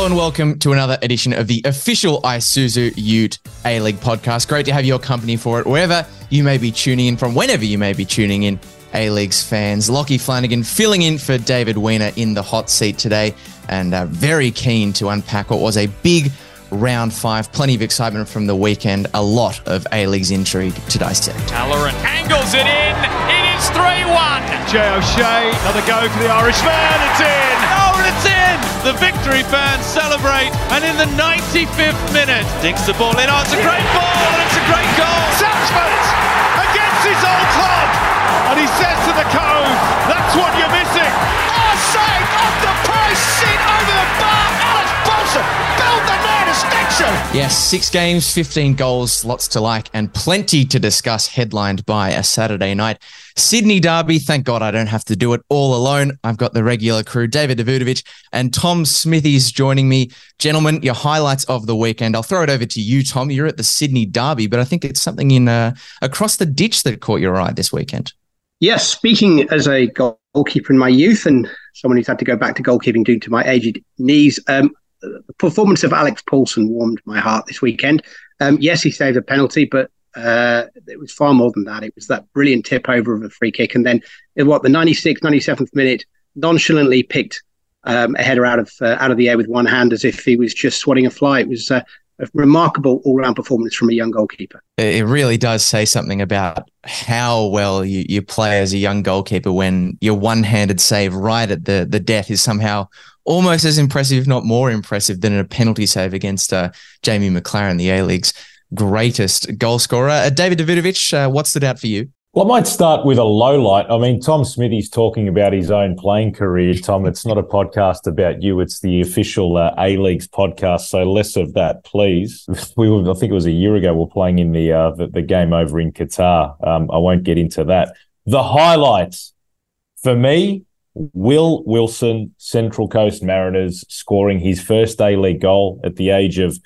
and welcome to another edition of the official Isuzu Ute A-League podcast. Great to have your company for it, wherever you may be tuning in from, whenever you may be tuning in, A-League's fans. Lockie Flanagan filling in for David Weiner in the hot seat today, and very keen to unpack what was a big round 5. Plenty of excitement from the weekend, a lot of A-League's intrigue to dissect. Halloran angles it in. It is 3-1. Jay O'Shea, another go for the Irishman. It's in. Oh, and it's in. The victory fans celebrate. And in the 95th minute, dinks the ball in. Oh, it's a great ball and it's a great goal. Saxford against his old club. And he says to the Cove, that's what you're missing. Oh, save off the post, sit over the bar. Alex Bolson, build the net, extension. Yes, 6 games, 15 goals, lots to like, and plenty to discuss, headlined by a Saturday night Sydney derby. Thank God I don't have to do it all alone. I've got the regular crew, David Davutovic and Tom Smithies joining me. Gentlemen, your highlights of the weekend. I'll throw it over to you, Tom. You're at the Sydney derby, but I think it's something in across the ditch that caught your eye this weekend. Yes, speaking as a goalkeeper in my youth and someone who's had to go back to goalkeeping due to my aged knees, the performance of Alex Paulson warmed my heart this weekend. Yes, he saved a penalty, but it was far more than that. It was that brilliant tip over of a free kick. And then in the 96th, 97th minute, nonchalantly picked a header out of the air with one hand as if he was just swatting a fly. It was a remarkable all-round performance from a young goalkeeper. It really does say something about how well you play as a young goalkeeper when your one-handed save right at the death is somehow almost as impressive, if not more impressive, than a penalty save against Jamie McLaren, the A-League's greatest goal scorer. David Davutovic, what stood out for you? Well, I might start with a low light. I mean, Tom Smithy's talking about his own playing career. Tom, it's not a podcast about you. It's the official A-League's podcast, so less of that, please. I think it was a year ago, we were playing in the game over in Qatar. I won't get into that. The highlights, for me, Will Wilson, Central Coast Mariners, scoring his first A-League goal at the age of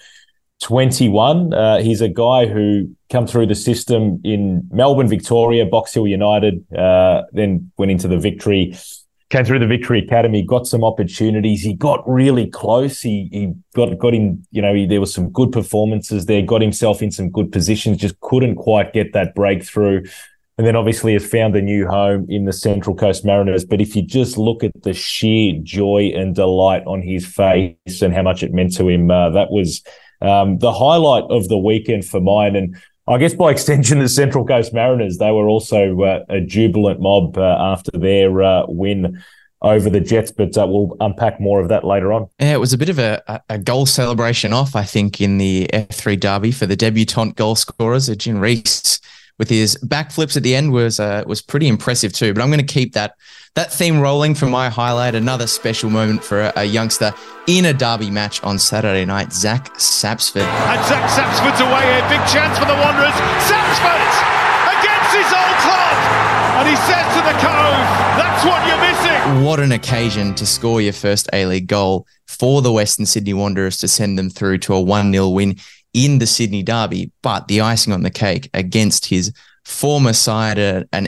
21. He's a guy who come through the system in Melbourne, Victoria, Box Hill United, then went into the Victory, came through the Victory Academy, got some opportunities. He got really close. He got in, there was some good performances there, got himself in some good positions, just couldn't quite get that breakthrough. And then obviously has found a new home in the Central Coast Mariners. But if you just look at the sheer joy and delight on his face and how much it meant to him, that was the highlight of the weekend for mine. And I guess by extension, the Central Coast Mariners, they were also a jubilant mob after their win over the Jets, but we'll unpack more of that later on. Yeah, it was a bit of a goal celebration off, I think, in the F3 derby for the debutant goal scorers. Jim Rees, with his backflips at the end, was pretty impressive too. But I'm going to keep that theme rolling for my highlight. Another special moment for a youngster in a derby match on Saturday night, Zach Sapsford. And Zach Sapsford's away here. Big chance for the Wanderers. Sapsford against his old club. And he says to the Cove, that's what you're missing. What an occasion to score your first A-League goal for the Western Sydney Wanderers to send them through to a 1-0 win in the Sydney derby. But the icing on the cake against his former side, an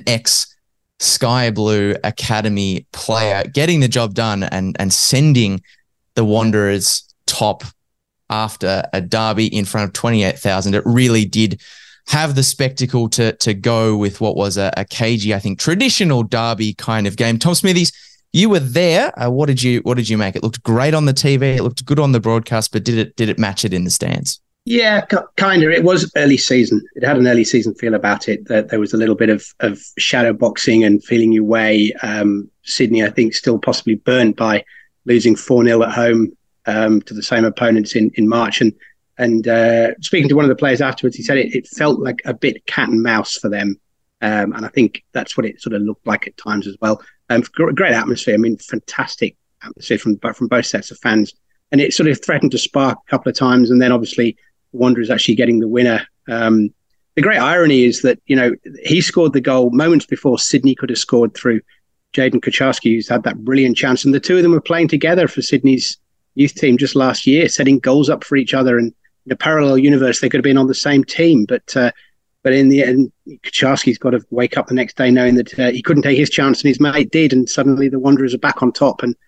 ex-Sky Blue Academy player, getting the job done and sending the Wanderers top after a derby in front of 28,000. It really did have the spectacle to go with what was a cagey, I think, traditional derby kind of game. Tom Smithies, you were there. What did you make? It looked great on the TV. It looked good on the broadcast, but did it match it in the stands? Yeah, kind of. It was early season. It had an early season feel about it. That there was a little bit of shadow boxing and feeling your way. Sydney, I think, still possibly burnt by losing 4-0 at home to the same opponents in March. And speaking to one of the players afterwards, he said it felt like a bit cat and mouse for them. And I think that's what it sort of looked like at times as well. Great atmosphere. I mean, fantastic atmosphere from both sets of fans. And it sort of threatened to spark a couple of times. And then obviously Wanderers actually getting the winner. The great irony is that, he scored the goal moments before Sydney could have scored through Jayden Kucharski, who's had that brilliant chance. And the two of them were playing together for Sydney's youth team just last year, setting goals up for each other. And in a parallel universe, they could have been on the same team. But in the end, Kucharski's got to wake up the next day knowing that he couldn't take his chance and his mate did. And suddenly the Wanderers are back on top. And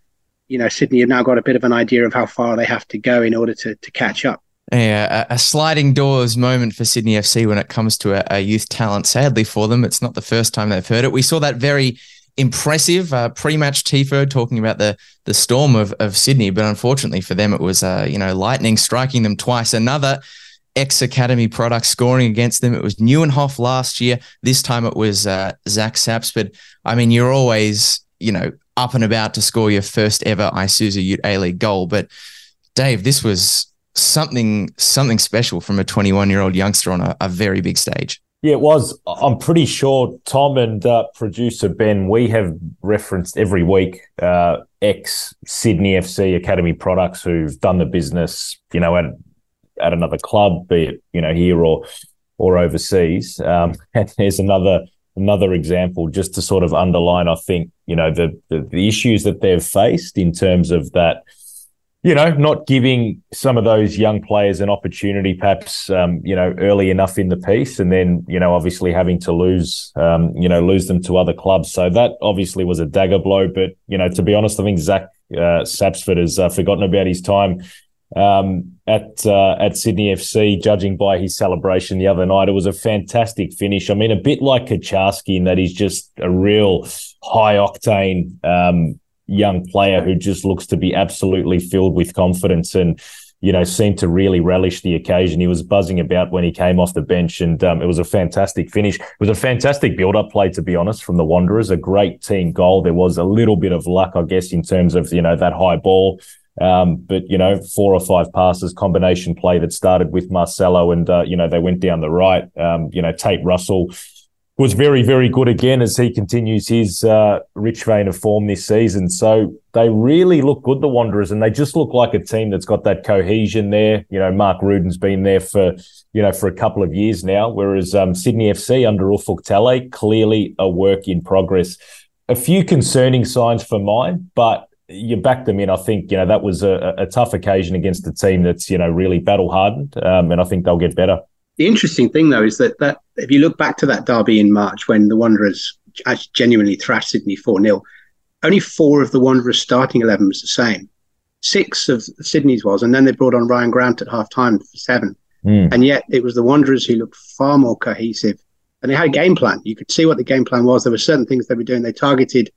Sydney have now got a bit of an idea of how far they have to go in order to catch up. Yeah, a sliding doors moment for Sydney FC when it comes to a youth talent. Sadly for them, it's not the first time they've heard it. We saw that very impressive pre-match tifo talking about the storm of Sydney, but unfortunately for them, it was lightning striking them twice. Another ex-academy product scoring against them. It was Neuenhoff last year. This time it was Zach Saps. But I mean, you're always up and about to score your first ever Isuzu Ute A-League goal. But Dave, this was something special from a 21-year-old youngster on a very big stage. Yeah, it was. I'm pretty sure Tom and producer Ben, we have referenced every week ex-Sydney FC Academy products who've done the business, at another club, be it, here or overseas. And there's another example just to sort of underline, I think, the issues that they've faced in terms of that, not giving some of those young players an opportunity, perhaps, early enough in the piece, and then, obviously having to lose them to other clubs. So that obviously was a dagger blow. But, to be honest, I think Zach Sapsford has forgotten about his time at Sydney FC, judging by his celebration the other night. It was a fantastic finish. I mean, a bit like Kaczarski in that he's just a real high-octane young player who just looks to be absolutely filled with confidence and, seemed to really relish the occasion. He was buzzing about when he came off the bench, and it was a fantastic finish. It was a fantastic build-up play, to be honest, from the Wanderers, a great team goal. There was a little bit of luck, I guess, in terms of, that high ball. But 4 or 5 passes, combination play that started with Marcelo and, they went down the right. Tate Russell was very, very good again as he continues his rich vein of form this season. So they really look good, the Wanderers, and they just look like a team that's got that cohesion there. Mark Ruden's been there for a couple of years now, whereas Sydney FC under Ufuk Talay, clearly a work in progress. A few concerning signs for mine, but you back them in. I think, that was a tough occasion against a team that's, really battle-hardened, and I think they'll get better. The interesting thing, though, is that if you look back to that derby in March when the Wanderers actually genuinely thrashed Sydney 4-0, only 4 of the Wanderers' starting 11 was the same. 6 of Sydney's was, and then they brought on Ryan Grant at half-time for 7. And yet it was the Wanderers who looked far more cohesive. And they had a game plan. You could see what the game plan was. There were certain things they were doing. They targeted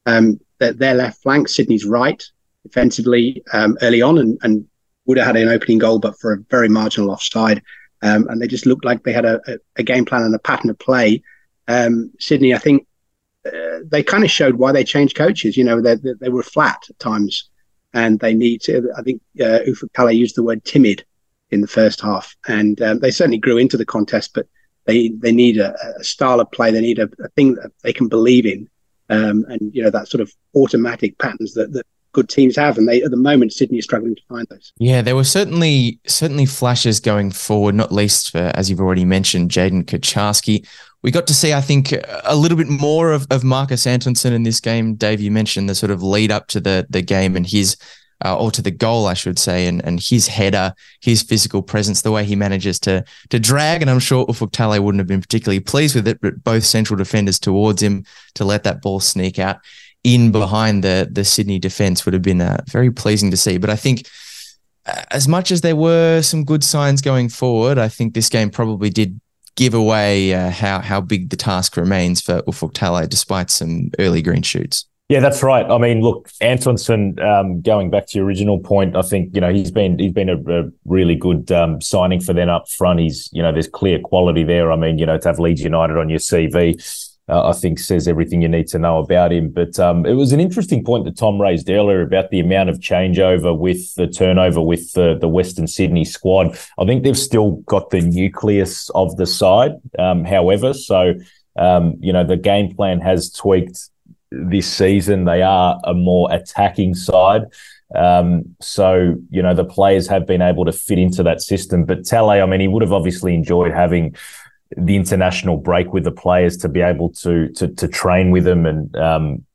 their left flank, Sydney's right, defensively early on, and would have had an opening goal, but for a very marginal offside. And they just looked like they had a game plan and a pattern of play. Sydney, I think, they kind of showed why they changed coaches. They were flat at times, and they need to. I think Ufuk Talay used the word timid in the first half, and they certainly grew into the contest. But they need a style of play. They need a thing that they can believe in, and that sort of automatic patterns that good teams have, and at the moment Sydney is struggling to find those. Yeah, there were certainly flashes going forward, not least for, as you've already mentioned, Jaden Kaczarski. We got to see, I think, a little bit more of Marcus Antonsson in this game. Dave, you mentioned the sort of lead up to the game and his, or to the goal, I should say, and his header, his physical presence, the way he manages to drag, and I'm sure Ufuk Talay wouldn't have been particularly pleased with it, but both central defenders towards him to let that ball sneak out in behind the Sydney defence would have been very pleasing to see. But I think as much as there were some good signs going forward, I think this game probably did give away how big the task remains for Ufuk Talay despite some early green shoots. Yeah, that's right. I mean, look, Antonsson, going back to your original point, I think, he's been a really good signing for them up front. He's, there's clear quality there. I mean, to have Leeds United on your CV, I think says everything you need to know about him. But it was an interesting point that Tom raised earlier about the amount of changeover with the turnover with the Western Sydney squad. I think they've still got the nucleus of the side, however. So, the game plan has tweaked this season. They are a more attacking side. So, the players have been able to fit into that system. But Talay, I mean, he would have obviously enjoyed having the international break with the players to be able to train with them and,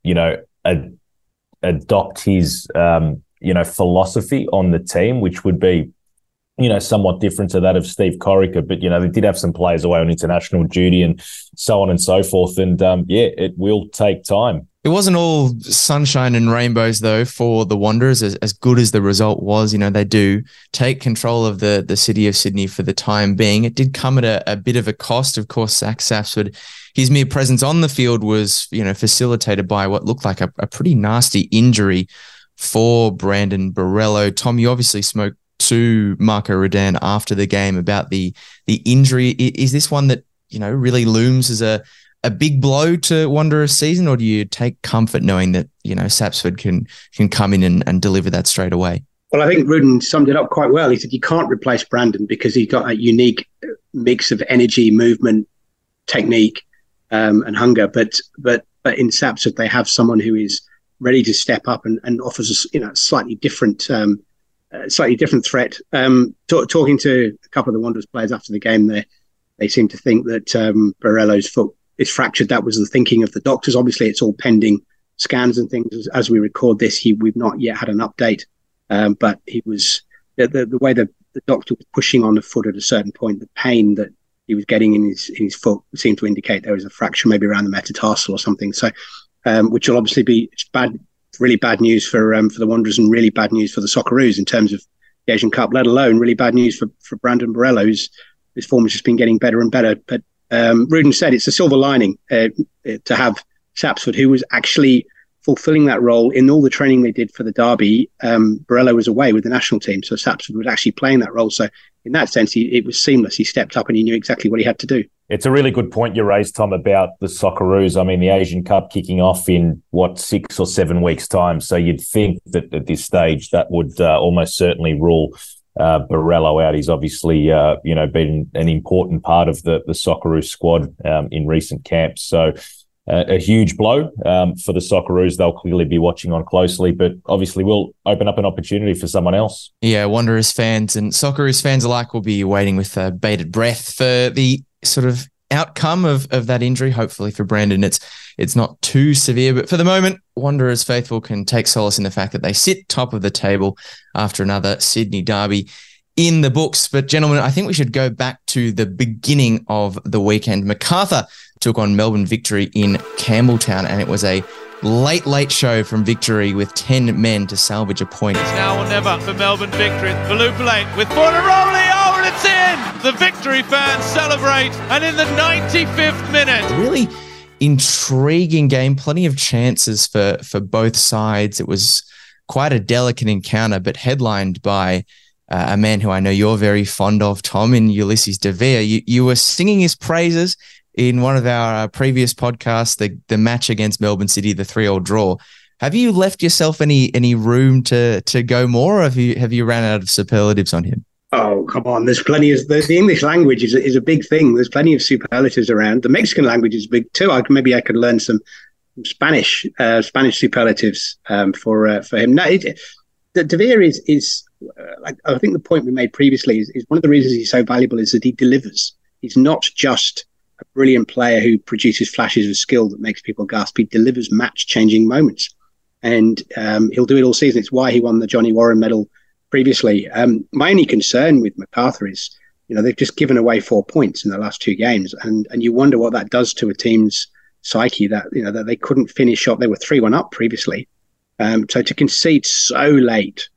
adopt his, philosophy on the team, which would be, somewhat different to that of Steve Corica. But, they did have some players away on international duty and so on and so forth. And, it will take time. It wasn't all sunshine and rainbows, though, for the Wanderers, as good as the result was. They do take control of the city of Sydney for the time being. It did come at a bit of a cost. Of course, Zach Sapsford, his mere presence on the field was, facilitated by what looked like a pretty nasty injury for Brandon Borrello. Tom, you obviously spoke to Marco Rudan after the game about the injury. Is this one that, really looms as a big blow to Wanderers' season, or do you take comfort knowing that, Sapsford can come in and deliver that straight away? Well, I think Rudan summed it up quite well. He said you can't replace Brandon because he's got a unique mix of energy, movement, technique, and hunger. But in Sapsford, they have someone who is ready to step up and offers a slightly different threat. Talking to a couple of the Wanderers players after the game, they seem to think that Borrello's foot is fractured. That was the thinking of the doctors. Obviously, it's all pending scans and things as we record this. We've not yet had an update, but he was the way the doctor was pushing on the foot at a certain point. The pain that he was getting in his foot seemed to indicate there was a fracture, maybe around the metatarsal or something. So, which will obviously be bad, really bad news for the Wanderers, and really bad news for the Socceroos in terms of the Asian Cup, let alone really bad news for Brandon Borrello, whose form has just been getting better and better. But Rudan said it's a silver lining to have Sapsford, who was actually fulfilling that role in all the training they did for the derby. Borrello was away with the national team, so Sapsford was actually playing that role. So in that sense, it was seamless. He stepped up and he knew exactly what he had to do. It's a really good point you raised, Tom, about the Socceroos. I mean, the Asian Cup kicking off in, 6 or 7 weeks' time. So you'd think that at this stage that would almost certainly rule Borrello out. He's obviously, been an important part of the Socceroos squad in recent camps. So a huge blow for the Socceroos. They'll clearly be watching on closely, but obviously will open up an opportunity for someone else. Yeah, Wanderers fans and Socceroos fans alike will be waiting with bated breath for the sort of outcome of that injury. Hopefully for Brandon, it's not too severe, but for the moment, Wanderers faithful can take solace in the fact that they sit top of the table after another Sydney derby in the books. But gentlemen, I think we should go back to the beginning of the weekend. Macarthur took on Melbourne Victory in Campbelltown, and it was a late show from Victory with 10 men to salvage a point. It's now or never for Melbourne Victory. Valupalate with Fornaroli. Oh, and it's in! The Victory fans celebrate, and in the 95th minute. Really intriguing game, plenty of chances for both sides. It was quite a delicate encounter, but headlined by a man who I know you're very fond of, Tom, in Ulysses De Vere. You were singing his praises in one of our previous podcasts, the match against Melbourne City, the 3-3 draw. Have you left yourself any room to go more, or have you ran out of superlatives on him? Oh, come on. There's plenty of the English language is a big thing. There's plenty of superlatives around. The Mexican language is big too. Maybe I could learn some Spanish superlatives for him. No, De Vere is I think the point we made previously is one of the reasons he's so valuable is that he delivers. He's not just a brilliant player who produces flashes of skill that makes people gasp. He delivers match-changing moments, and he'll do it all season. It's why he won the Johnny Warren medal previously. My only concern with Macarthur is, they've just given away 4 points in the last 2 games, and you wonder what that does to a team's psyche. That that they couldn't finish up. They were 3-1 up previously, so to concede so late,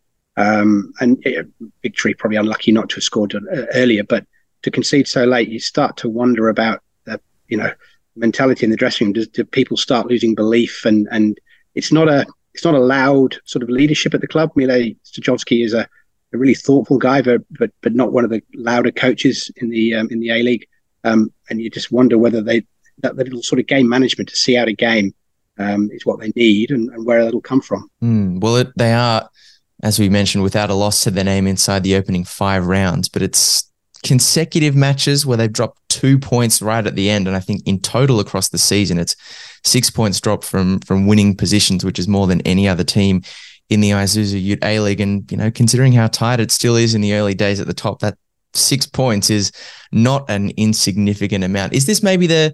and Victory probably unlucky not to have scored earlier, but to concede so late, you start to wonder about the mentality in the dressing room. Do people start losing belief? And it's not a loud sort of leadership at the club. Mile Stachowski is a really thoughtful guy, but not one of the louder coaches in the A-League. And you just wonder whether that little sort of game management to see out a game is what they need, and where that'll come from. Well, they are, as we mentioned, without a loss to their name inside the opening 5 rounds, but it's consecutive matches where they've dropped 2 points right at the end. And I think in total across the season, it's 6 points dropped from winning positions, which is more than any other team in the Isuzu Ute A-League. And, considering how tight it still is in the early days at the top, that 6 points is not an insignificant amount. Is this maybe the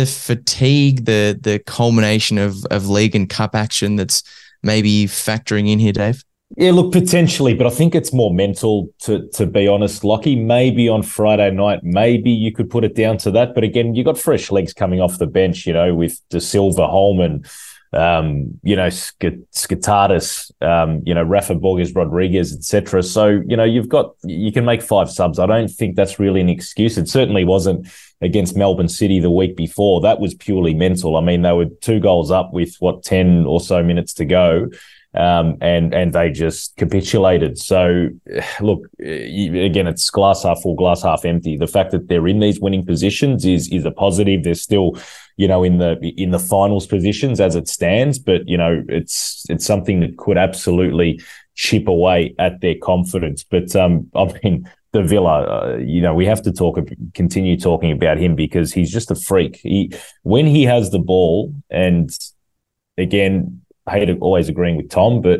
fatigue, the culmination of league and cup action that's maybe factoring in here, Dave? Yeah, look, potentially, but I think it's more mental, to be honest, Lockie. Maybe on Friday night, maybe you could put it down to that. But again, you got fresh legs coming off the bench, with De Silva, Holman, Skitatis, Rafa Borges Rodriguez, etc. So, you can make 5 subs. I don't think that's really an excuse. It certainly wasn't against Melbourne City the week before. That was purely mental. I mean, they were 2 goals up with 10 or so minutes to go. And they just capitulated. So, look, again, it's glass half full, glass half empty. The fact that they're in these winning positions is a positive. They're still, in the finals positions as it stands, but it's something that could absolutely chip away at their confidence. But the Villa, we have to continue talking about him because he's just a freak. When he has the ball, and again, I hate always agreeing with Tom, but,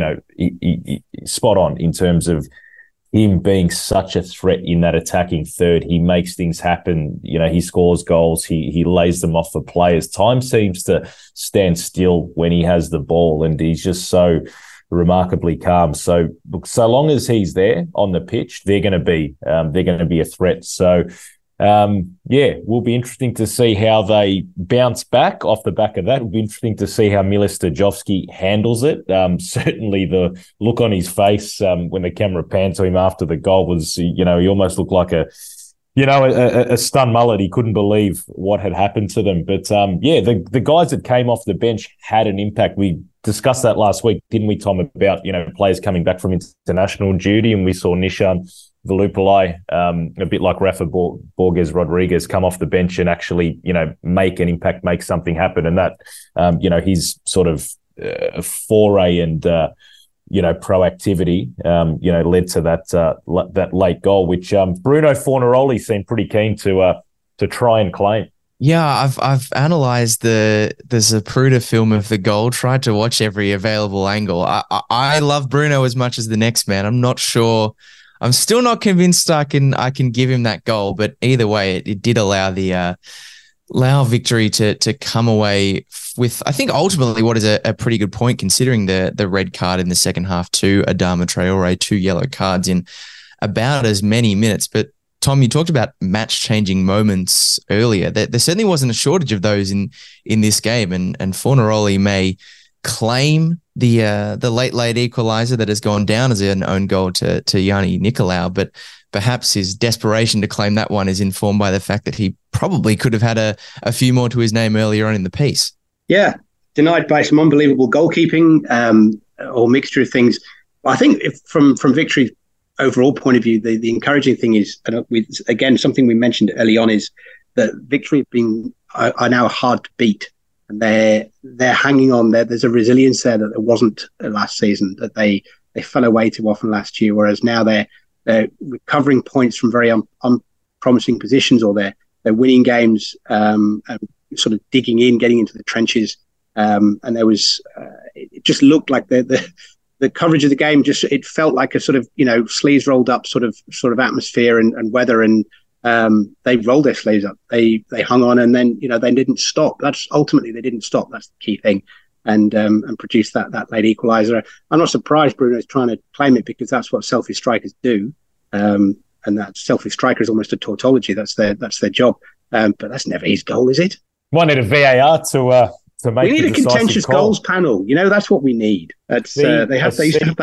he spot on in terms of him being such a threat in that attacking third. He makes things happen. He scores goals. He lays them off for players. Time seems to stand still when he has the ball, and he's just so remarkably calm. So, look, so long as he's there on the pitch, they're going to be a threat. So, will be interesting to see how they bounce back off the back of that. It'll be interesting to see how Milos Stojovski handles it. Certainly the look on his face when the camera panned to him after the goal was, he almost looked like a stunned mullet. He couldn't believe what had happened to them. But, the guys that came off the bench had an impact. We discussed that last week, didn't we, Tom, about, players coming back from international duty, and we saw Nishan Velupillai, a bit like Rafa Borges Rodriguez, come off the bench and actually, make an impact, make something happen. And that, his sort of foray and, proactivity, led to that late goal, which Bruno Fornaroli seemed pretty keen to try and claim. Yeah, I've analysed the Zapruder film of the goal, tried to watch every available angle. I love Bruno as much as the next man. I'm not sure. I'm still not convinced I can give him that goal, but either way, it did allow the victory to come away with, I think, ultimately what is a pretty good point, considering the red card in the second half to Adama Traore, 2 yellow cards in about as many minutes. But Tom, you talked about match-changing moments earlier. There certainly wasn't a shortage of those in this game, and Fornaroli may claim the late equaliser that has gone down as an own goal to Yanni Nicolau, but perhaps his desperation to claim that one is informed by the fact that he probably could have had a few more to his name earlier on in the piece. Yeah, denied by some unbelievable goalkeeping or mixture of things. I think from Victory's overall point of view, the encouraging thing is, and again, something we mentioned early on, is that Victory are now hard to beat. And they're hanging on there. There's a resilience there that there wasn't last season, that they fell away too often last year, whereas now they're recovering points from very unpromising positions, or they're winning games and sort of digging in, getting into the trenches. And there was it just looked like the coverage of the game, it felt like a sort of sleeves rolled up sort of atmosphere and weather, and they rolled their sleeves up. They hung on, and then they didn't stop. That's ultimately, they didn't stop. That's the key thing, and produced that late equaliser. I'm not surprised Bruno's trying to claim it, because that's what selfish strikers do, and that selfish striker is almost a tautology. That's their job. But that's never his goal, is it? Might need a VAR to make. We need a contentious goals panel. That's what we need. That's they used to have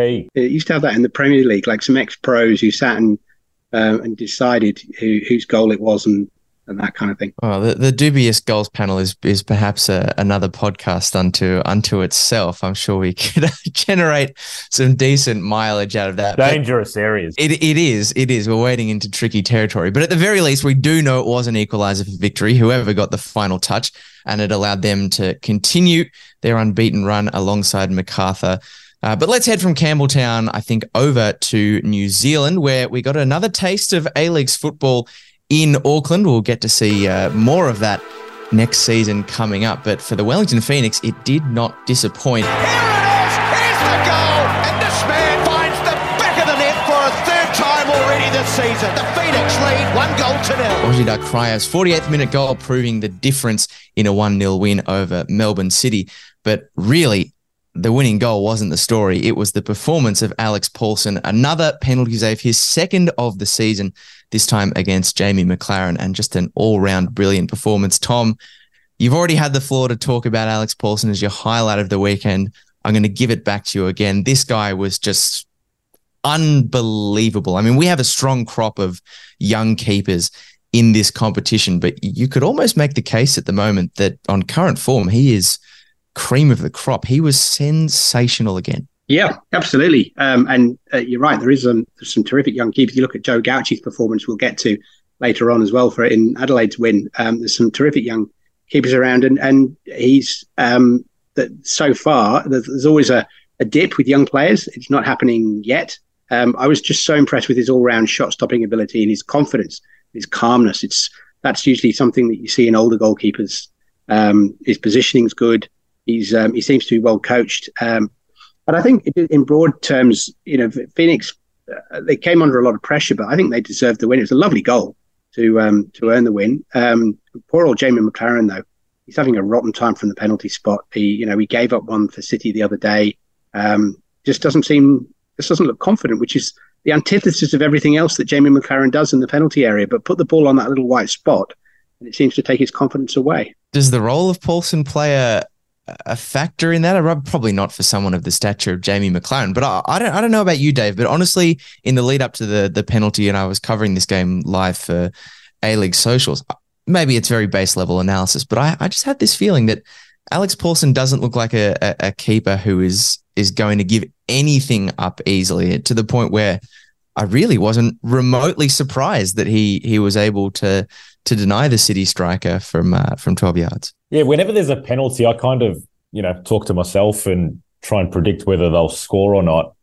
that in the Premier League, like some ex-pros who sat and decided whose goal it was and that kind of thing. Oh, the dubious goals panel is perhaps another podcast unto itself. I'm sure we could generate some decent mileage out of that. Dangerous areas. It is. We're wading into tricky territory. But at the very least, we do know it was an equaliser for Victory, whoever got the final touch, and it allowed them to continue their unbeaten run alongside Macarthur. But let's head from Campbelltown, I think, over to New Zealand, where we got another taste of A-League's football in Auckland. We'll get to see more of that next season coming up. But for the Wellington Phoenix, it did not disappoint. Here it is! Here's the goal! And this man finds the back of the net for a 3rd time already this season. The Phoenix lead 1-0. Ojida Kraev's 48th minute goal proving the difference in a 1-0 win over Melbourne City. But really, the winning goal wasn't the story. It was the performance of Alex Paulson, another penalty save, his 2nd of the season, this time against Jamie McLaren, and just an all-round brilliant performance. Tom, You've already had the floor to talk about Alex Paulsen as your highlight of the weekend. I'm going to give it back to you again. This guy was just unbelievable. I mean, we have a strong crop of young keepers in this competition, but you could almost make the case at the moment that on current form, he is cream of the crop. He was sensational again. Yeah, absolutely. And you're right. There's some terrific young keepers. You look at Joe Gauchi's performance, we'll get to later on as well for in Adelaide's win. There's some terrific young keepers around, and he's that so far. There's always a dip with young players. It's not happening yet. I was just so impressed with his all-round shot-stopping ability and his confidence, his calmness. That's usually something that you see in older goalkeepers. His positioning's good. He seems to be well coached. But I think in broad terms, Phoenix, they came under a lot of pressure, but I think they deserved the win. It was a lovely goal to earn the win. Poor old Jamie McLaren, though, he's having a rotten time from the penalty spot. He gave up one for City the other day. Just doesn't look confident, which is the antithesis of everything else that Jamie McLaren does in the penalty area. But put the ball on that little white spot, and it seems to take his confidence away. Does the role of Paulsen play a factor in that? Probably not for someone of the stature of Jamie McLaren, but I don't know about you, Dave, but honestly, in the lead up to the penalty, and I was covering this game live for A-League socials, maybe it's very base level analysis, but I just had this feeling that Alex Paulsen doesn't look like a keeper who is going to give anything up easily, to the point where I really wasn't remotely surprised that he was able to deny the City striker from 12 yards. Yeah, whenever there's a penalty, I kind of, talk to myself and try and predict whether they'll score or not.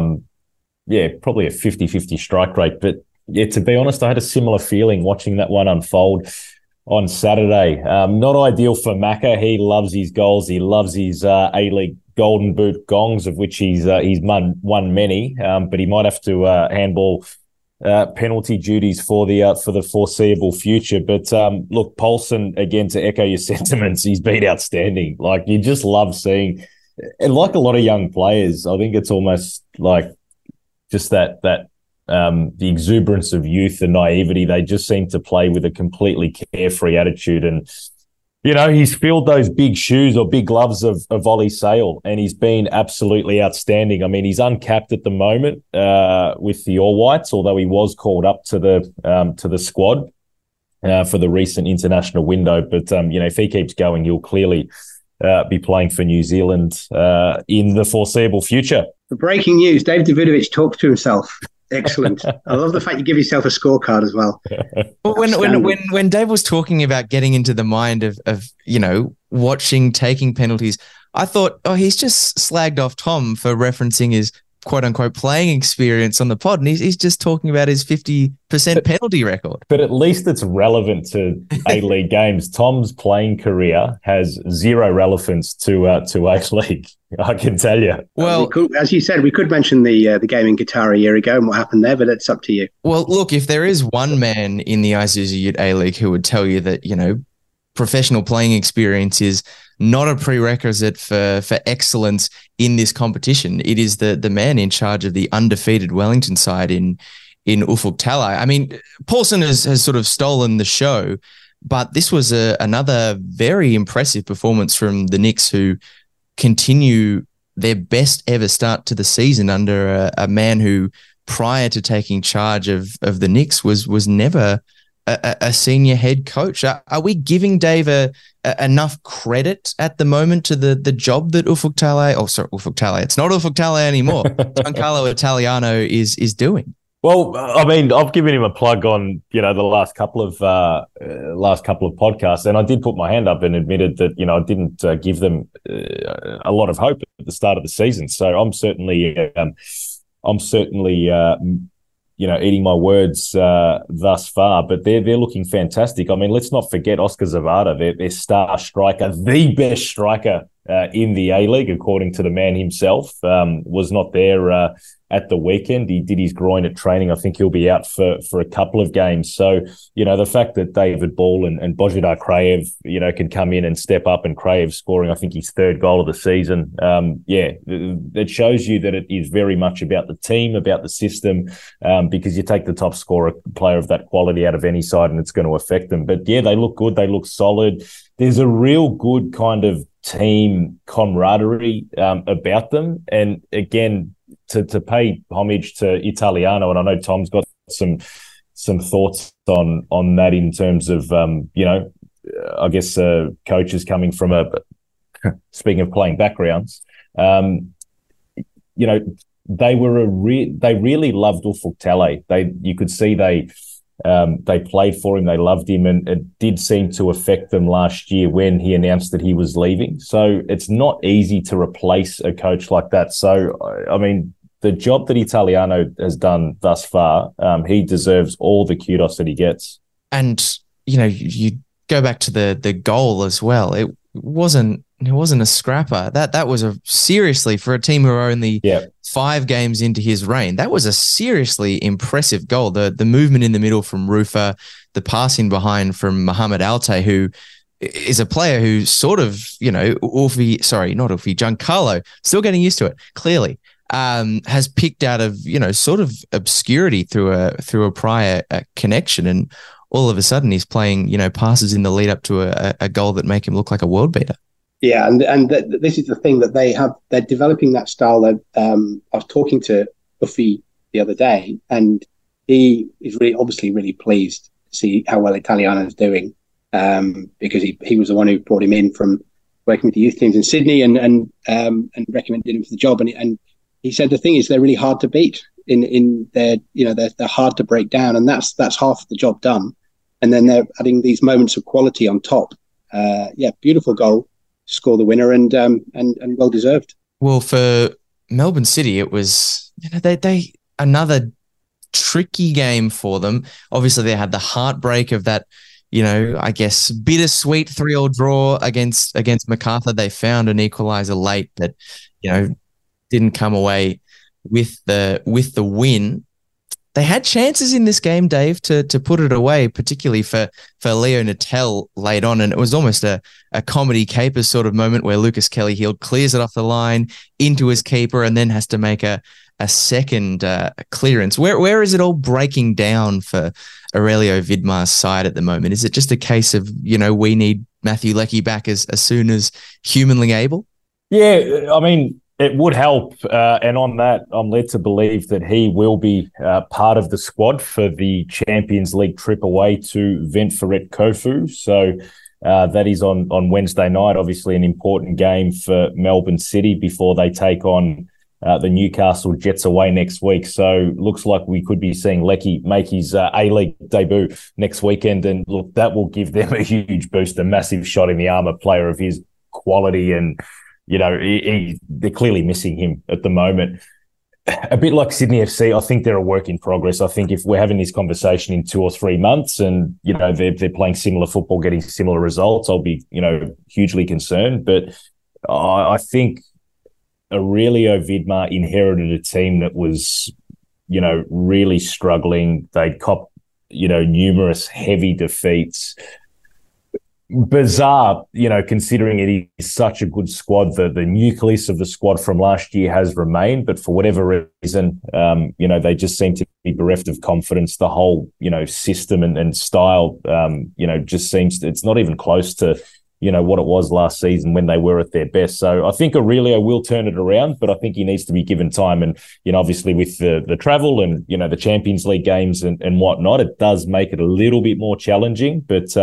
Probably a 50-50 strike rate. But yeah, to be honest, I had a similar feeling watching that one unfold on Saturday. Not ideal for Macca. He loves his goals. He loves his A-League Golden Boot gongs, of which he's won many. But he might have to handball penalty duties for the foreseeable future. But look, Paulsen, again, to echo your sentiments, he's been outstanding. Like, you just love seeing, and like a lot of young players, I think it's almost like just that the exuberance of youth and naivety. They just seem to play with a completely carefree attitude. And he's filled those big shoes or big gloves of Ollie Sale, and he's been absolutely outstanding. I mean, he's uncapped at the moment with the All Whites, although he was called up to the squad for the recent international window. But if he keeps going, he'll clearly be playing for New Zealand in the foreseeable future. For breaking news, Dave Davidovic talks to himself. Excellent. I love the fact you give yourself a scorecard as well. Well, when Dave was talking about getting into the mind of watching, taking penalties, I thought, he's just slagged off Tom for referencing his quote unquote playing experience on the pod, and he's just talking about his 50% penalty record. But at least it's relevant to A-League games. Tom's playing career has zero relevance to A-League. I can tell you. Well, as you said, we could mention the game in Qatar a year ago and what happened there, but it's up to you. Well, look, if there is one man in the Isuzu Ute A-League who would tell you that, professional playing experience is not a prerequisite for excellence in this competition, it is the man in charge of the undefeated Wellington side in Ufuk Talay. I mean, Paulsen has sort of stolen the show, but this was another very impressive performance from the Knicks, who continue their best ever start to the season under a man who, prior to taking charge of the Knicks, was never a senior head coach. Are we giving Dave enough credit at the moment to the job that Ufuk Talay? Oh, sorry, Ufuk Talay. It's not Ufuk Talay anymore. Giancarlo Italiano is doing. Well, I mean, I've given him a plug on the last couple of podcasts, and I did put my hand up and admitted that I didn't give them a lot of hope at the start of the season. So I'm certainly eating my words thus far, but they're looking fantastic. I mean, let's not forget Oscar Zavada, their star striker, the best striker in the A-League, according to the man himself, was not there at the weekend. He did his groin at training. I think he'll be out for a couple of games. So, the fact that David Ball and Božidar Krajev, can come in and step up, and Krajev scoring, I think, his third goal of the season. It shows you that it is very much about the team, about the system, because you take the top scorer player of that quality out of any side and it's going to affect them. But yeah, they look good. They look solid. There's a real good kind of team camaraderie about them. And again, to pay homage to Italiano, and I know Tom's got some thoughts on that in terms of I guess coaches coming from speaking of playing backgrounds, they really loved Ufuk Talay. You could see they played for him, they loved him, and it did seem to affect them last year when he announced that he was leaving. So it's not easy to replace a coach like that. So, I mean, the job that Italiano has done thus far, he deserves all the kudos that he gets. And, you go back to the goal as well. It wasn't a scrapper. That was seriously, for a team who are only 5 games into his reign, that was a seriously impressive goal. The movement in the middle from Rufa, the passing behind from Mohamed Altay, who is a player who sort of, Giancarlo, still getting used to it, clearly, has picked out of, sort of obscurity through a prior connection. And all of a sudden he's playing, passes in the lead up to a goal that make him look like a world beater. Yeah, and this is the thing that they're developing that style. That I was talking to Buffy the other day, and he is obviously really pleased to see how well Italiano is doing, because he was the one who brought him in from working with the youth teams in Sydney and recommended him for the job. And he said the thing is they're really hard to beat. In their, they're hard to break down, and that's half the job done. And then they're adding these moments of quality on top. Beautiful goal, score the winner, and well deserved. Well, for Melbourne City, it was they another tricky game for them. Obviously, they had the heartbreak of that, I guess bittersweet 3-3 draw against Macarthur. They found an equaliser late that didn't come away with the win. They had chances in this game, Dave, to put it away, particularly for Leo Natel late on. And it was almost a comedy capers sort of moment where Lucas Kelly-Hield clears it off the line into his keeper and then has to make a second clearance. Where is it all breaking down for Aurelio Vidmar's side at the moment? Is it just a case of, we need Matthew Leckie back as soon as humanly able? Yeah, I mean, it would help, and on that, I'm led to believe that he will be part of the squad for the Champions League trip away to Ventforet Kofu. So that is on Wednesday night, obviously an important game for Melbourne City before they take on the Newcastle Jets away next week. So looks like we could be seeing Leckie make his A-League debut next weekend, and look, that will give them a huge boost, a massive shot in the arm, a player of his quality, and they're clearly missing him at the moment. A bit like Sydney FC, I think they're a work in progress. I think if we're having this conversation in 2 or 3 months and, they're playing similar football, getting similar results, I'll be, hugely concerned. But I think Aurelio Vidmar inherited a team that was, really struggling. They'd copped, numerous heavy defeats. Bizarre, considering it is such a good squad. The nucleus of the squad from last year has remained, but for whatever reason, they just seem to be bereft of confidence. The whole, system and style, just seems it's not even close to, what it was last season when they were at their best. So I think Aurelio will turn it around, but I think he needs to be given time. And, obviously with the travel and, the Champions League games and whatnot, it does make it a little bit more challenging, but,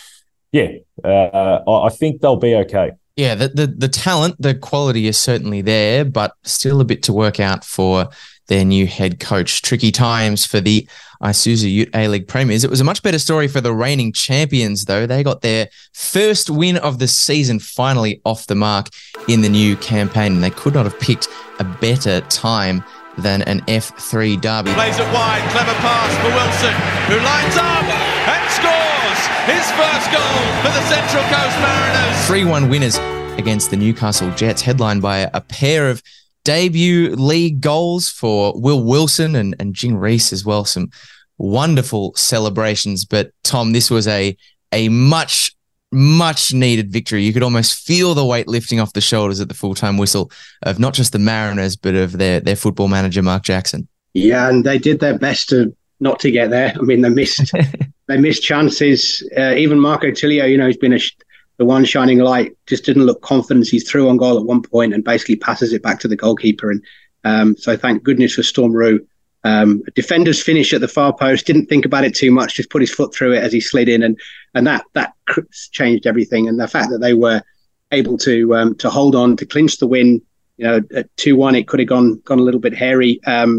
I think they'll be okay. Yeah, the talent, the quality is certainly there, but still a bit to work out for their new head coach. Tricky times for the Isuzu Ute A-League Premiers. It was a much better story for the reigning champions, though. They got their first win of the season finally off the mark in the new campaign, and they could not have picked a better time than an F3 derby. Plays it wide, clever pass for Wilson, who lines up and scores his first goal for the Central Coast Mariners. 3-1 winners against the Newcastle Jets, headlined by a pair of debut league goals for Will Wilson and Jing Reese as well. Some wonderful celebrations. But Tom, this was a much needed victory. You could almost feel the weight lifting off the shoulders at the full-time whistle of not just the Mariners, but of their football manager, Mark Jackson. Yeah, and they did their best to not to get there. I mean, they missed chances. Even Marco Tilio, he's been the one shining light, just didn't look confident. He's through on goal at one point and basically passes it back to the goalkeeper. And so thank goodness for Storm Roux. A defender's finish at the far post, didn't think about it too much, just put his foot through it as he slid in, and that changed everything. And the fact that they were able to hold on, to clinch the win, at 2-1, it could have gone a little bit hairy.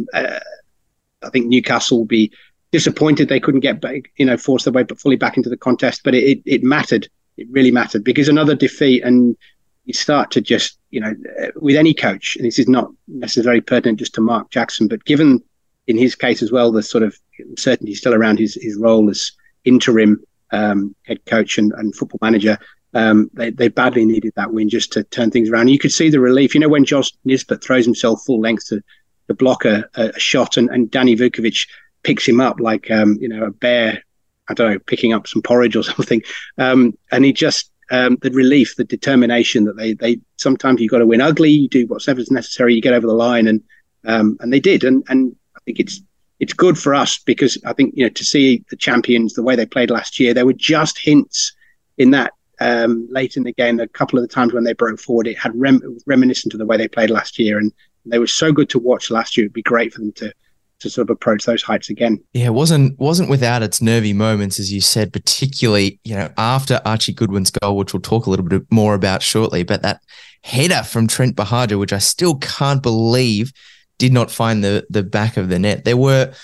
I think Newcastle will be disappointed they couldn't get back, force their way fully back into the contest. But it mattered. It really mattered, because another defeat, and you start to just, with any coach, and this is not necessarily pertinent just to Mark Jackson, but given in his case as well, the sort of uncertainty still around his role as interim head coach and football manager, they badly needed that win just to turn things around. And you could see the relief. When Josh Nisbet throws himself full length to block a shot, and Danny Vukovic picks him up like a bear, I don't know, picking up some porridge or something. And he just the relief, the determination that they sometimes you've got to win ugly, you do whatever's necessary, you get over the line, and they did. And I think it's good for us, because I think to see the champions the way they played last year, there were just hints in that late in the game. A couple of the times when they broke forward, it had reminiscent of the way they played last year, and they were so good to watch last year. It'd be great for them to sort of approach those heights again. Yeah, it wasn't without its nervy moments, as you said, particularly after Archie Goodwin's goal, which we'll talk a little bit more about shortly. But that header from Trent Bahadur, which I still can't believe did not find the back of the net. There were,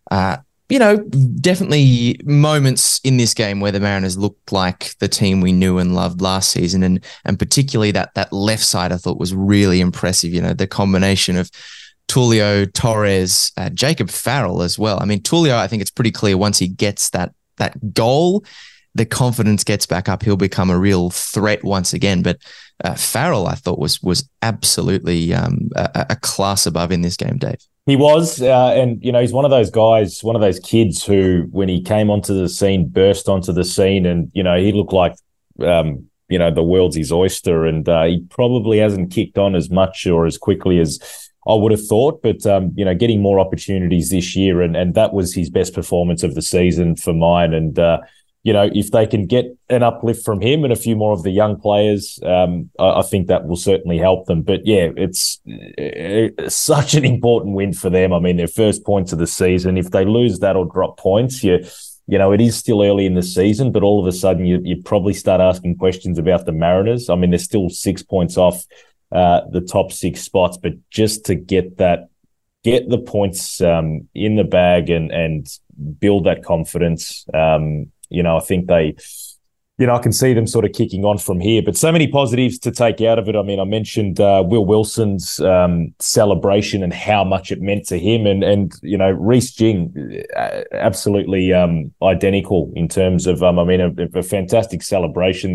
definitely moments in this game where the Mariners looked like the team we knew and loved last season, and particularly that left side I thought was really impressive. The combination of Tulio, Torres, Jacob Farrell as well. I mean, Tulio, I think it's pretty clear once he gets that goal, the confidence gets back up. He'll become a real threat once again. But Farrell, I thought, was absolutely a class above in this game, Dave. He was, and he's one of those guys, one of those kids who, when he came onto the scene, burst onto the scene, and he looked like the world's his oyster, and he probably hasn't kicked on as much or as quickly as I would have thought, but getting more opportunities this year, and that was his best performance of the season for mine. And if they can get an uplift from him and a few more of the young players, I think that will certainly help them. But yeah, it's such an important win for them. I mean, their first points of the season. If they lose that or drop points, it is still early in the season, but all of a sudden you probably start asking questions about the Mariners. I mean, they're still 6 points off the top 6 spots, but just to get the points in the bag and build that confidence, I think I can see them sort of kicking on from here. But so many positives to take out of it. I mean, I mentioned Will Wilson's celebration and how much it meant to him, and Reece Jing, absolutely identical in terms of a fantastic celebration.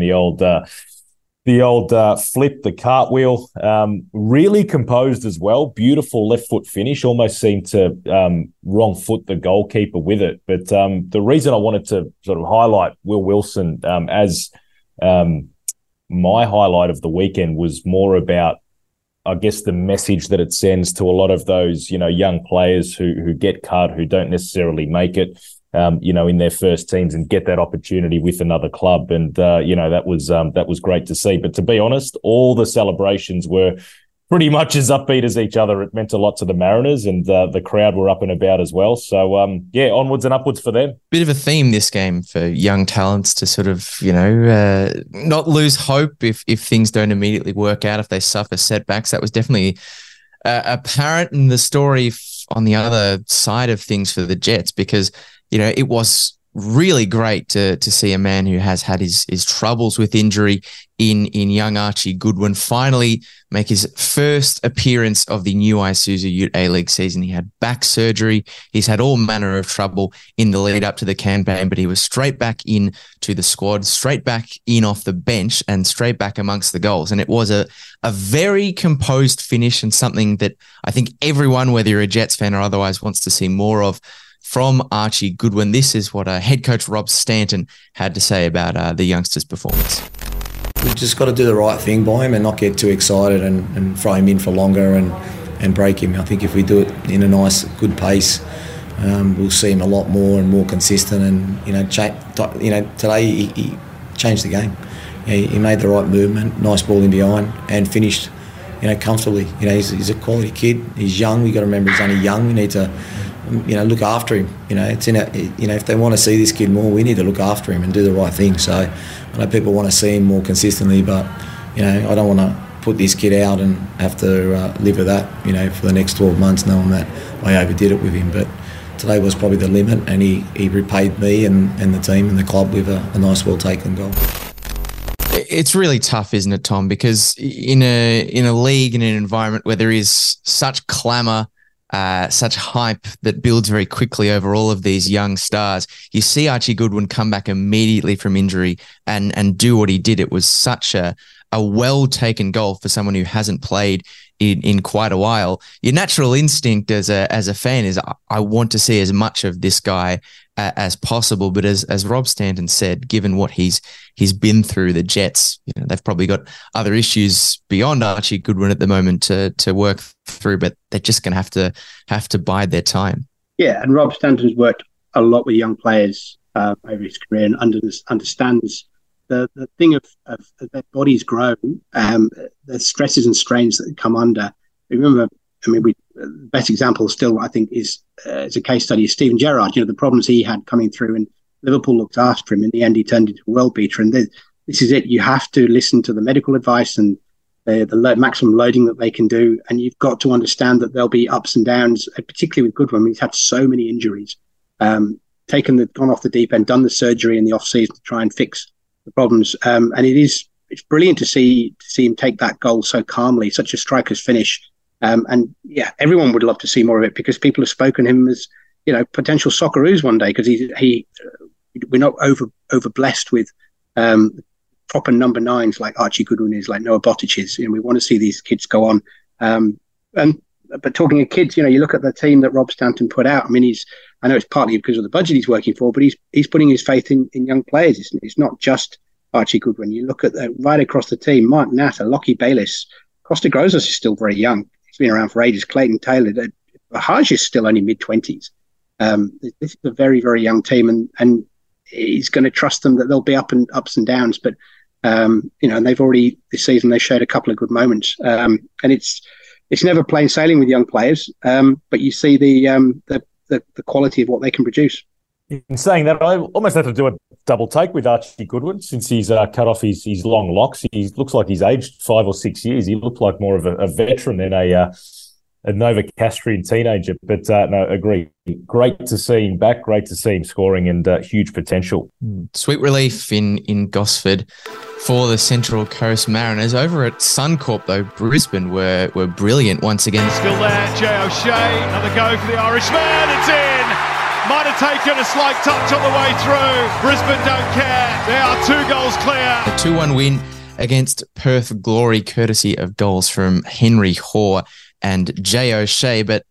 The old flip, the cartwheel, really composed as well. Beautiful left foot finish, almost seemed to wrong foot the goalkeeper with it. But the reason I wanted to sort of highlight Will Wilson as my highlight of the weekend was more about, I guess, the message that it sends to a lot of those, young players who get cut, who don't necessarily make it, in their first teams and get that opportunity with another club. And, that was great to see. But to be honest, all the celebrations were pretty much as upbeat as each other. It meant a lot to the Mariners, and the crowd were up and about as well. So, onwards and upwards for them. Bit of a theme this game for young talents to sort of, not lose hope if things don't immediately work out, if they suffer setbacks. That was definitely apparent in the story on the other side of things for the Jets, because it was really great to see a man who has had his troubles with injury in young Archie Goodwin finally make his first appearance of the new Isuzu Ute A-League season. He had back surgery. He's had all manner of trouble in the lead up to the campaign, but he was straight back in to the squad, straight back in off the bench and straight back amongst the goals. And it was a very composed finish and something that I think everyone, whether you're a Jets fan or otherwise, wants to see more of from Archie Goodwin. This is what head coach Rob Stanton had to say about the youngster's performance. We've just got to do the right thing by him and not get too excited and throw him in for longer and break him. I think if we do it in a nice, good pace, we'll see him a lot more and more consistent. And today he changed the game. He made the right movement, nice ball in behind, and finished, comfortably. He's a quality kid. He's young. We got to remember he's only young. We need to, look after him. It's if they want to see this kid more, we need to look after him and do the right thing. So I know people want to see him more consistently, but I don't want to put this kid out and have to live with that, for the next 12 months, knowing that I overdid it with him. But today was probably the limit, and he repaid me and the team and the club with a nice, well taken goal. It's really tough, isn't it, Tom? Because in a league, in an environment where there is such clamour, such hype that builds very quickly over all of these young stars, you see Archie Goodwin come back immediately from injury and do what he did. It was such a well-taken goal for someone who hasn't played in quite a while. Your natural instinct as a fan is, I want to see as much of this guy as possible. But as Rob Stanton said, given what he's been through, the Jets, they've probably got other issues beyond Archie Goodwin at the moment to work through, but they're just going to have to bide their time. Yeah, and Rob Stanton's worked a lot with young players over his career and understands the thing of their bodies grow, the stresses and strains that come under. Remember, the best example still, I think, is a case study is Steven Gerrard. The problems he had coming through, and Liverpool looked after him. In the end, he turned into a world beater. And this is it. You have to listen to the medical advice and the maximum loading that they can do. And you've got to understand that there'll be ups and downs, particularly with Goodwin. He's had so many injuries, gone off the deep end, done the surgery in the off season to try and fix the problems. And it's brilliant to see him take that goal so calmly, such a striker's finish. And yeah, everyone would love to see more of it, because people have spoken him as, potential Socceroos one day, because we're not over blessed with proper number nines like Archie Goodwin is, like Noah Botic is. We want to see these kids go on. But talking of kids, you look at the team that Rob Stanton put out. I know it's partly because of the budget he's working for, but he's putting his faith in young players. It's not just Archie Goodwin. You look at right across the team: Mark Natter, Lockie Bayliss, Costa Grosas is still very young. He's been around for ages. Clayton Taylor, Haj is still only mid-20s. This is a very, very young team, and he's going to trust them that they'll be ups and downs. But and they've already this season they showed a couple of good moments. And it's never plain sailing with young players, but you see the quality of what they can produce. In saying that, I almost have to do a double take with Archie Goodwin since he's cut off his long locks. He looks like he's aged 5 or 6 years. He looked like more of a veteran than a Novocastrian teenager. But no, agree. Great to see him back. Great to see him scoring, and huge potential. Sweet relief in Gosford for the Central Coast Mariners. Over at Suncorp, though, Brisbane were brilliant once again. Still there, Jay O'Shea. Another go for the Irishman. It's in. Might have taken a slight touch on the way through. Brisbane don't care. They are 2 goals clear. A 2-1 win against Perth Glory, courtesy of goals from Henry Hoare and Jay O'Shea. But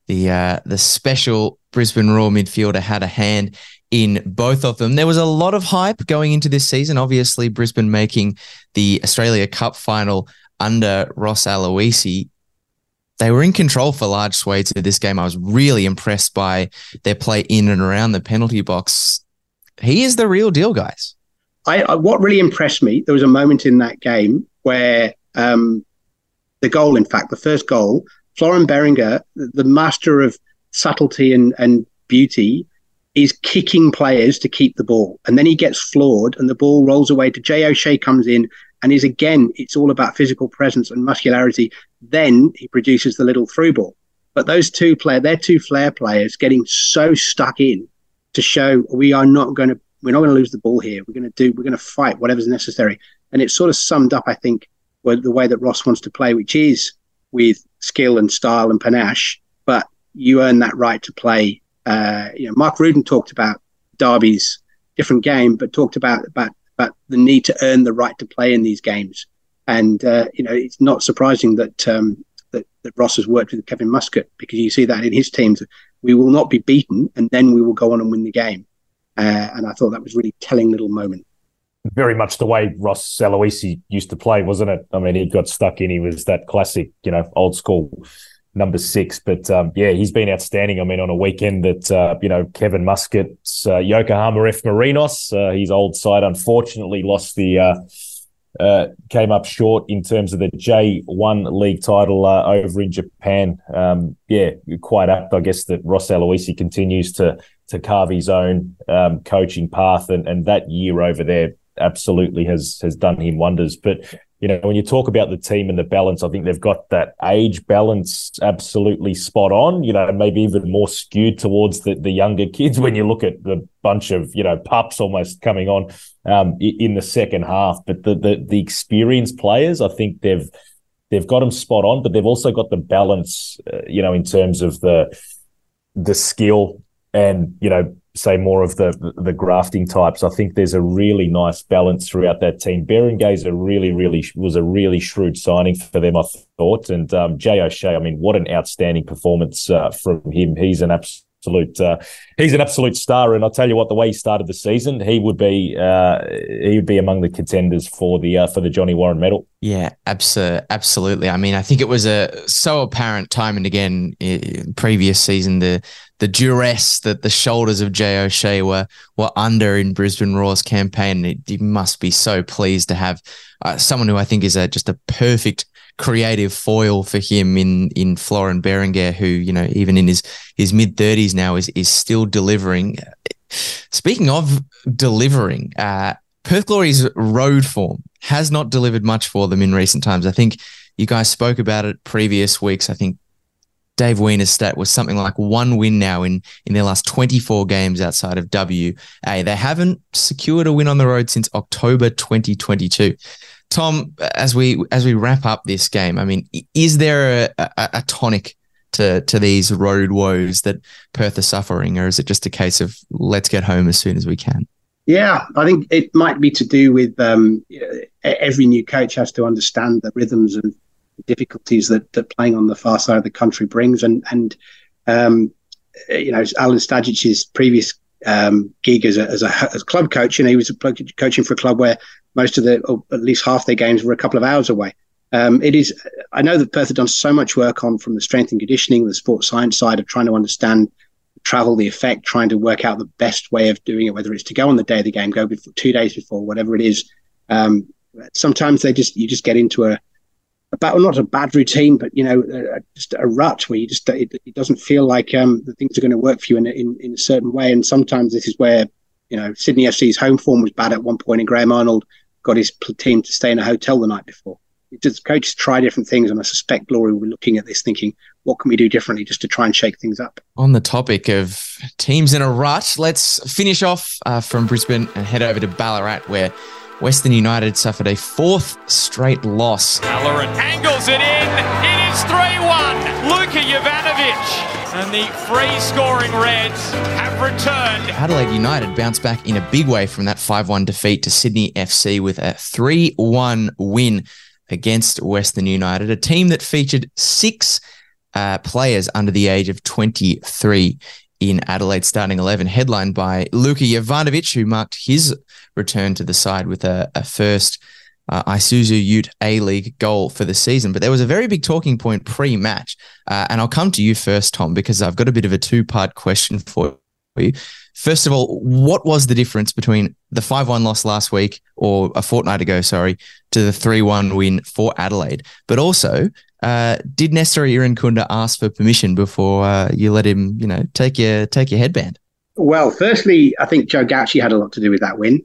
the special Brisbane Roar midfielder had a hand in both of them. There was a lot of hype going into this season. Obviously, Brisbane making the Australia Cup final under Ross Aloisi. They were in control for large swathes of this game. I was really impressed by their play in and around the penalty box. He is the real deal, guys. What really impressed me, there was a moment in that game where the goal, in fact, the first goal, Florin Berringer, the master of subtlety and beauty, is kicking players to keep the ball. And then he gets floored and the ball rolls away to Jay O'Shea, comes in, and it's all about physical presence and muscularity. Then he produces the little through ball. But those they're 2 flair players getting so stuck in to show we're not going to lose the ball here. We're going to fight whatever's necessary. And it sort of summed up, I think, the way that Ross wants to play, which is with skill and style and panache, but you earn that right to play. Mark Rudin talked about Derby's different game, but talked about the need to earn the right to play in these games. And it's not surprising that Ross has worked with Kevin Muscat, because you see that in his teams. We will not be beaten, and then we will go on and win the game. And I thought that was really telling little moment. Very much the way Ross Aloisi used to play, wasn't it? I mean, he got stuck in. He was that classic, old school number 6. But he's been outstanding. I mean, on a weekend that, Kevin Muscat's Yokohama F. Marinos, his old side, unfortunately lost came up short in terms of the J1 league title over in Japan. Quite apt, I guess, that Ross Aloisi continues to carve his own coaching path, and that year over there absolutely has done him wonders. But when you talk about the team and the balance, I think they've got that age balance absolutely spot on, maybe even more skewed towards the younger kids when you look at the bunch of, pups almost coming on in the second half. But the experienced players, I think they've got them spot on, but they've also got the balance, in terms of the skill and, say more of the grafting types. I think there's a really nice balance throughout that team. Berengay's was a really shrewd signing for them, I thought. And Jay O'Shea, I mean, what an outstanding performance from him. He's an absolute star. And I'll tell you what, the way he started the season, he would be among the contenders for the Johnny Warren medal. Yeah, absolutely. I mean, I think it was so apparent time and again in previous season, the duress that the shoulders of Jay O'Shea were under in Brisbane Roar's campaign. He must be so pleased to have someone who I think is just a perfect creative foil for him in Florin Berengay, who, even in his mid-30s now is still delivering. Speaking of delivering, Perth Glory's road form has not delivered much for them in recent times. I think you guys spoke about it previous weeks. I think Dave Wiener's stat was something like 1 win now in their last 24 games outside of WA. They haven't secured a win on the road since October 2022. Tom, as we wrap up this game, I mean, is there a tonic to these road woes that Perth are suffering, or is it just a case of let's get home as soon as we can? Yeah, I think it might be to do with every new coach has to understand the rhythms and difficulties that playing on the far side of the country brings, and Alan Stagic's previous gig as a club coach, he was coaching for a club where most of or at least half their games were a couple of hours away. I know that Perth have done so much work from the strength and conditioning, the sports science side of trying to understand travel, the effect, trying to work out the best way of doing it, whether it's to go on the day of the game, go before 2 days before, whatever it is. Sometimes you just get into not a bad routine, but just a rut where it doesn't feel like the things are going to work for you in a certain way. And sometimes this is where Sydney FC's home form was bad at one point, and Graham Arnold got his team to stay in a hotel the night before. Coaches try different things, and I suspect Glory will be looking at this thinking, what can we do differently just to try and shake things up? On the topic of teams in a rut, let's finish off from Brisbane and head over to Ballarat, where Western United suffered a 4th straight loss. Halloran angles it in. It is 3-1. Luka Jovanovic and the free-scoring Reds have returned. Adelaide United bounced back in a big way from that 5-1 defeat to Sydney FC with a 3-1 win against Western United, a team that featured 6 players under the age of 23 in Adelaide's starting 11, headlined by Luka Jovanovic, who marked his return to the side with a first Isuzu Ute A-League goal for the season. But there was a very big talking point pre-match, and I'll come to you first, Tom, because I've got a bit of a 2-part question for you. First of all, what was the difference between the 5-1 loss last week, or a fortnight ago, to the 3-1 win for Adelaide? But also, did Nestor Irankunda ask for permission before you let him, take your headband? Well, firstly, I think Joe Gauci had a lot to do with that win.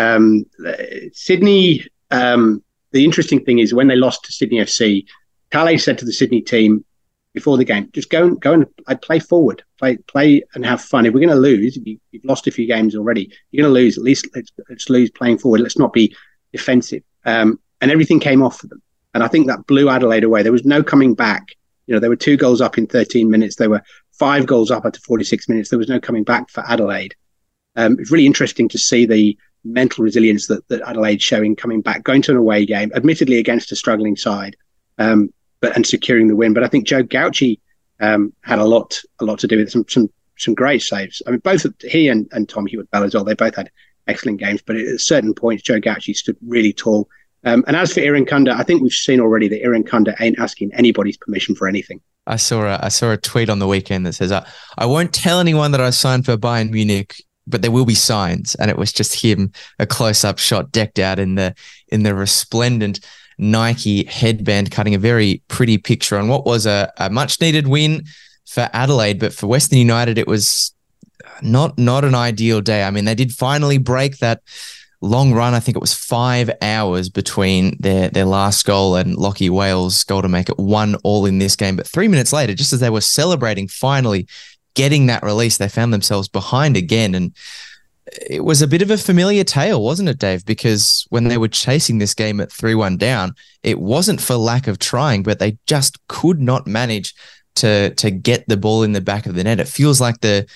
Sydney, the interesting thing is when they lost to Sydney FC, Calais said to the Sydney team, before the game. Just go and play forward, play and have fun. If we're going to lose, you've lost a few games already. You're going to lose. At least let's lose playing forward. Let's not be defensive. And everything came off for them. And I think that blew Adelaide away. There was no coming back. They were 2 goals up in 13 minutes. They were 5 goals up after 46 minutes. There was no coming back for Adelaide. It's really interesting to see the mental resilience that Adelaide's showing coming back, going to an away game, admittedly against a struggling side, and securing the win. But I think Joe Gauci had a lot to do with some great saves. I mean, both he and Tom Hewitt-Bell as well. They both had excellent games, but at certain points, Joe Gauci stood really tall. And as for Irankunda, I think we've seen already that Irankunda ain't asking anybody's permission for anything. I saw a tweet on the weekend that says, I won't tell anyone that I signed for Bayern Munich, but there will be signs. And it was just him, a close-up shot decked out in the resplendent Nike headband, cutting a very pretty picture on what was a much-needed win for Adelaide. But for Western United, it was not an ideal day. I mean, they did finally break that long run. I think it was 5 hours between their last goal and Lachie Wales' goal to make it 1-1 in this game. But 3 minutes later, just as they were celebrating finally getting that release, they found themselves behind again. And it was a bit of a familiar tale, wasn't it, Dave? Because when they were chasing this game at 3-1 down, it wasn't for lack of trying, but they just could not manage to get the ball in the back of the net. It feels like the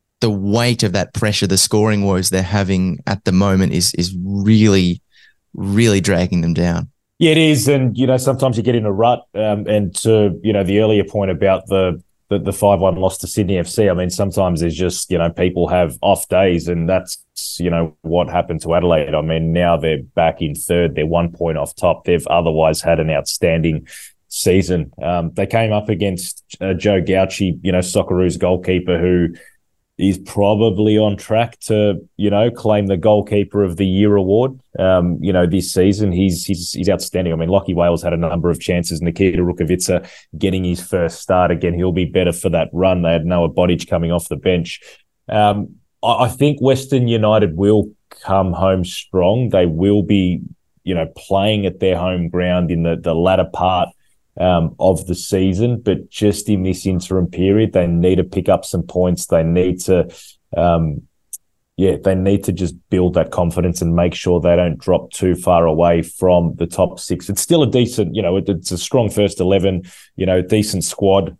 weight of that pressure, the scoring woes they're having at the moment is really, really dragging them down. Yeah, it is. And, sometimes you get in a rut. And to, the earlier point about the 5-1 loss to Sydney FC, I mean, sometimes there's just, people have off days, and that's, what happened to Adelaide. I mean, now they're back in third. They're 1 point off top. They've otherwise had an outstanding season. They came up against Joe Gauci, Socceroos goalkeeper, who is probably on track to, claim the goalkeeper of the year award. This season, he's outstanding. I mean, Lachie Wales had a number of chances. Nikita Rukavica getting his first start again. He'll be better for that run. They had Noah Bodic coming off the bench. I think Western United will come home strong. They will be, playing at their home ground in the latter part of the season, but just in this interim period, they need to pick up some points. They need to, just build that confidence and make sure they don't drop too far away from the top 6. It's still a decent, it's a strong first 11, decent squad.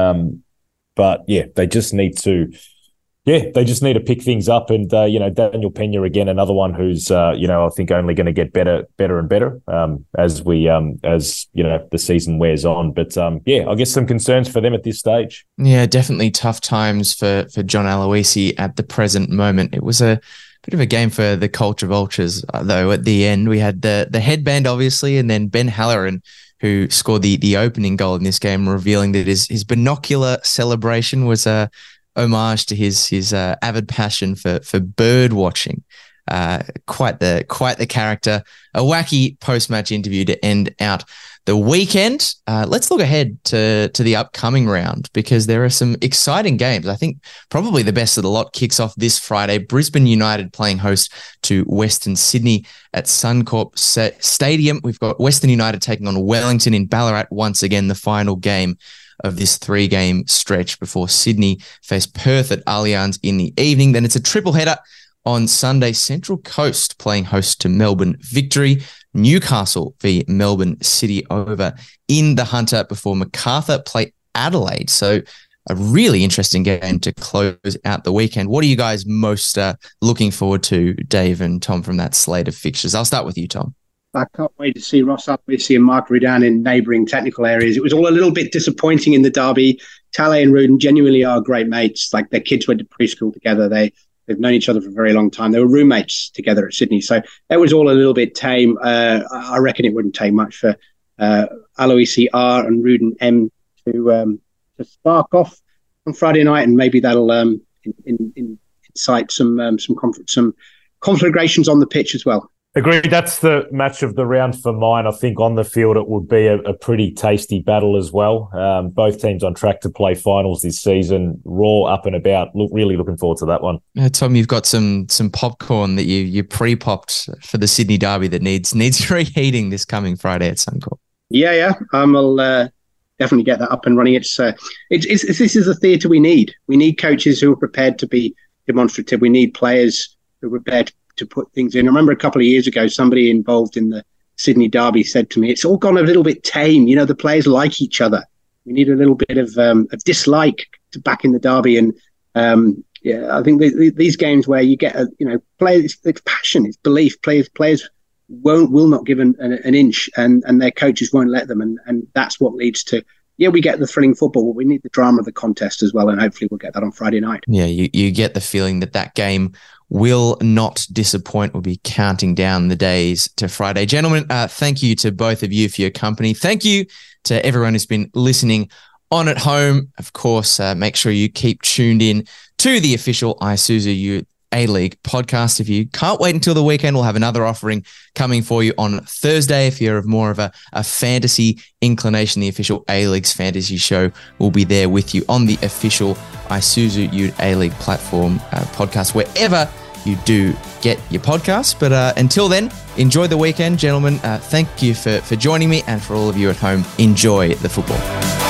But yeah, they just need to. Yeah, they just need to pick things up, and Daniel Pena again, another one who's I think only going to get better and better as the season wears on. But I guess some concerns for them at this stage. Yeah, definitely tough times for John Aloisi at the present moment. It was a bit of a game for the Culture Vultures, though. At the end, we had the headband, obviously, and then Ben Halloran, who scored the opening goal in this game, revealing that his binocular celebration was a homage to his avid passion for bird watching. Quite the character. A wacky post-match interview to end out the weekend. Let's look ahead to the upcoming round, because there are some exciting games. I think probably the best of the lot kicks off this Friday. Brisbane United playing host to Western Sydney at Suncorp Stadium. We've got Western United taking on Wellington in Ballarat once again, the final game of this 3-game stretch before Sydney face Perth at Allianz in the evening. Then it's a triple header on Sunday. Central Coast playing host to Melbourne Victory, Newcastle v Melbourne City over in the Hunter before Macarthur play Adelaide. So a really interesting game to close out the weekend. What are you guys most looking forward to, Dave and Tom, from that slate of fixtures? I'll start with you, Tom. I can't wait to see Ross Aloisi and Mark Rudan in neighbouring technical areas. It was all a little bit disappointing in the derby. Tale and Rudan genuinely are great mates. Like, their kids went to preschool together. They've known each other for a very long time. They were roommates together at Sydney. So that was all a little bit tame. I reckon it wouldn't take much for Aloisi R and Rudan M to spark off on Friday night, and maybe that'll incite some conflagrations on the pitch as well. Agreed. That's the match of the round for mine. I think on the field it would be a pretty tasty battle as well. Both teams on track to play finals this season. Raw up and about. Really looking forward to that one. Tom, you've got some popcorn that you pre-popped for the Sydney derby that needs reheating this coming Friday at Suncorp. Yeah. definitely get that up and running. This is the theatre we need. We need coaches who are prepared to be demonstrative. We need players who are prepared to put things in. I remember a couple of years ago, somebody involved in the Sydney Derby said to me, "It's all gone a little bit tame. The players like each other. We need a little bit of dislike to back in the Derby." And I think these games where you get players, it's passion, it's belief. Players will not give an inch, and their coaches won't let them, and that's what leads to we get the thrilling football, but we need the drama of the contest as well, and hopefully we'll get that on Friday night. Yeah, you get the feeling that game will not disappoint. We'll be counting down the days to Friday. Gentlemen, thank you to both of you for your company. Thank you to everyone who's been listening on at home. Of course, make sure you keep tuned in to the official Isuzu Youth A-League podcast. If you can't wait until the weekend, we'll have another offering coming for you on Thursday. If you're of more of a fantasy inclination, the official A-League's fantasy show will be there with you on the official Isuzu Youth A-League platform podcast, wherever you do get your podcasts. But until then, enjoy the weekend, gentlemen. Thank you for joining me, and for all of you at home, enjoy the football.